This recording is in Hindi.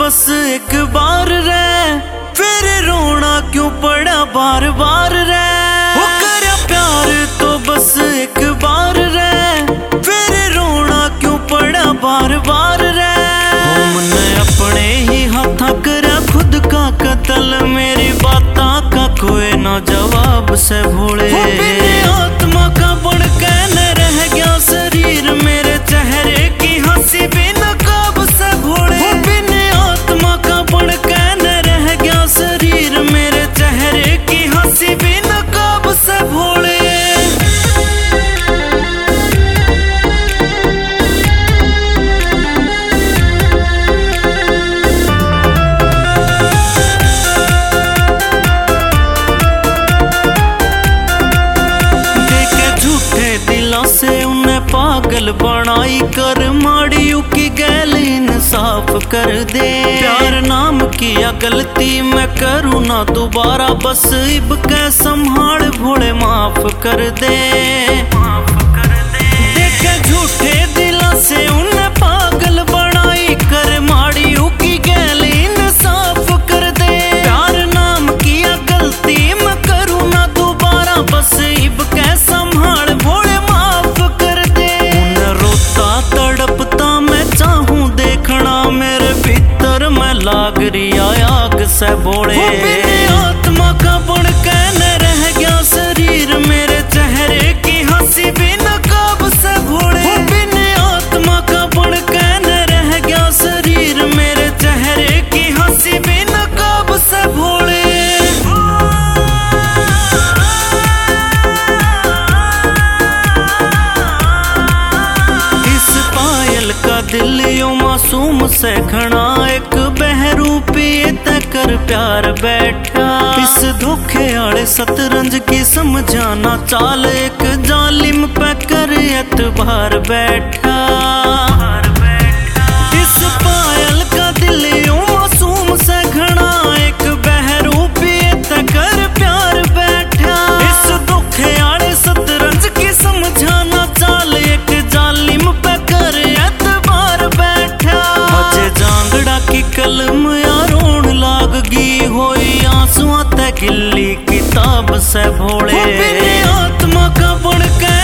बस एक बार रे, फिर रोना क्यों पड़ा बार बार रे। वो करा प्यार तो बस एक बार रे, फिर रोना क्यों पड़ा बार बार रे। हमने अपने ही हाथा करा खुद का कत्ल, मेरी बातों का कोई ना जवाब से भोले। आत्मा का बड़ कहने रह गया शरीर, मेरे चेहरे की हंसी भी नकाब से भोले। बिन आत्मा का बड़ कहने रह गया शरीर, मेरे चेहरे की हंसी भी नकाब से भोले। से उन्हें पागल बनाई कर, माड़ियों की गैल इंसाफ कर दे। प्यार नाम किया गलती मैं करूँ ना दोबारा, बस इब के संभाल भोले माफ कर दे। देखे झूठे दिलों से उन्हें पागल बनाई कर, माड़ियों की गैल इंसाफ कर दे। प्यार नाम किया गलती मैं करूँ ना दोबारा, बस इब के संभाल भोले लाग रिया आग से बोले। आत्मा का बड़ कहने रह गया शरीर, मेरे चेहरे की हंसी भी नकाब से भोले। बिन आत्मा का बड़ कहने रह गया शरीर, मेरे चेहरे की हंसी भी नकाब से भोले। इस पायल का दिल यूं मासूम से घना, एक बहरूपी तकर प्यार बैठा। इस धोखे आले शतरंज की समझाना चाल, एक जालिम पे कर एतबार बैठा। इस पायल का दिल यूं मासूम से घना, एक बहरूपी तकर प्यार बैठा। इस धोखे आले शतरंज की समझाना चाल, एक जालिम पे कर एतबार बैठा। अजे जांगड़ा की कलम रोन लागगी होई, आंसुओं ते गिल्ली किताब से भोले। आत्मा का बड़